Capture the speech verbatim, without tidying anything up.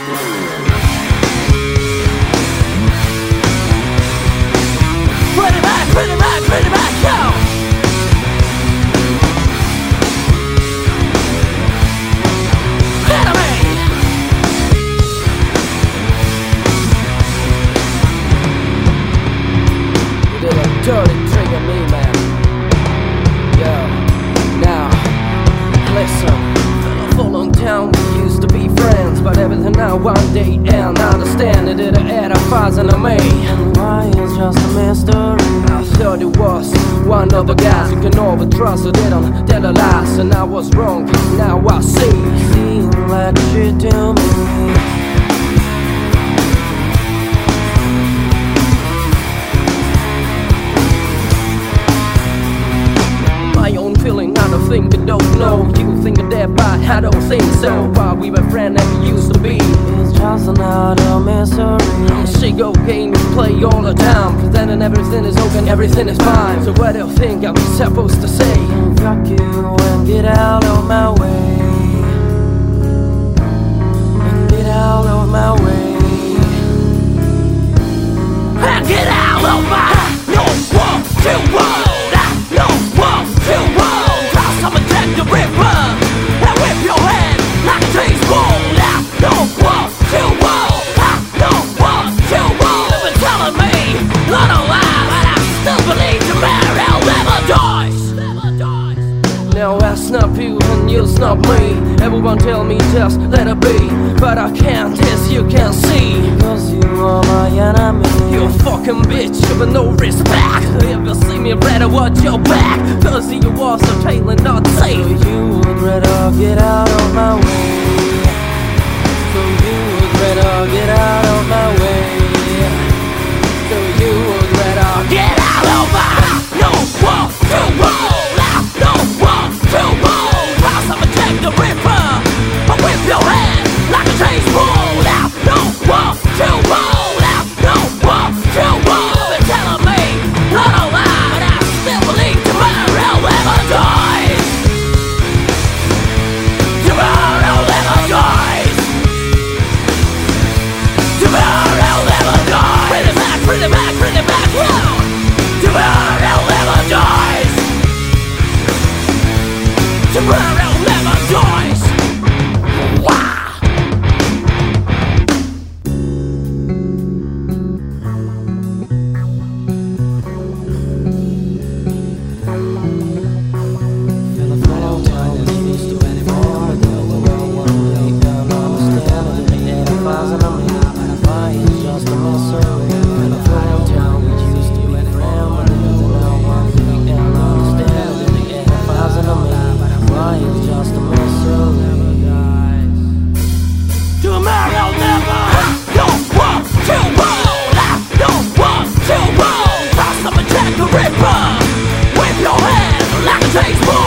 Pretty back, pretty back, pretty back, yo! Enemy! You did a dirty trick on me, man. Yo, now, listen. For a long time we used to be friends, but everything now one day end. I understand it didn't add a thousand of me. And why is just a mystery? I thought it was one of the guys you can never trust, so they don't tell a lies. And I was wrong, now I see. Seem like shit to me. My own feeling, I don't think you don't know. You think of that, but I don't think so. But we were friends that we used to be. It's just another misery. She go game you play all the time, pretending everything is open, everything is fine. So what do you think I'm supposed to say? Fuck you and get out of my way. And get out of my way. And get out of my no walk to road. No walk to road. Cause I'm a Jack the Ripper. And whip your head like a tree's wall. No walk to road. No walk to road. You've been telling me not a lie, but I still believe tomorrow never dies. Now I snap you and you snap me. Everyone tell me just let it be, but I can't, as you can see. Cause you are my enemy. You a fucking bitch with no respect. If you see me better watch your back, cause you was a tail and not safe. So you would rather get out of my way. So you would rather get out of my way. So you would rather get out of my no walk to roll. No walk to roll. Cause I'm a Jack the Ripper. I whip your head like a chain's roll. No walk to roll. No walk to roll. You've been telling me not a lie, but I still believe tomorrow never dies. Tomorrow never dies. Tomorrow never dies. Bring it back, bring it back, bring it back, yo. Tomorrow never dies. Tomorrow never dies. Wow. Takes